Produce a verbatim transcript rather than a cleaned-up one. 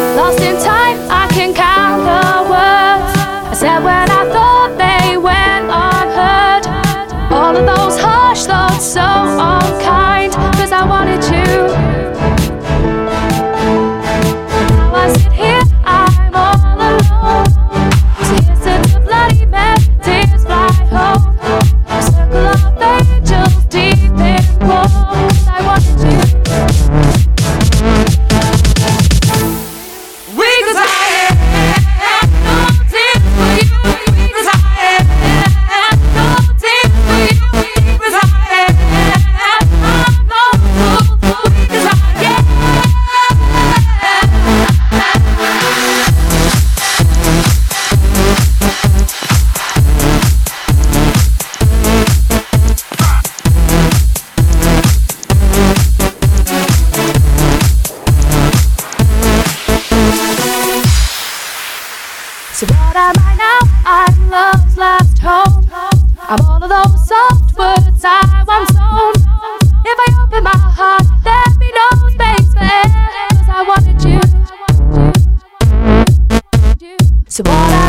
Lost in time, I can count the words I said when I thought they went unheard. All of those harsh thoughts, so unkind, cause I wanted you. Now I sit here, I'm all alone. Tears in the bloody mess, tears fly home. A circle of angels deep in woe, cause I wanted you. Weak as I am, no tears for you. Weak as I am, no tears for you. Weak as I am, I'm no fool. Weak as I am. So what am I now? I'm love's last home. I'm all of those soft words I once owned. If I open my heart, there'd be no space for air, cause I wanted you. So what am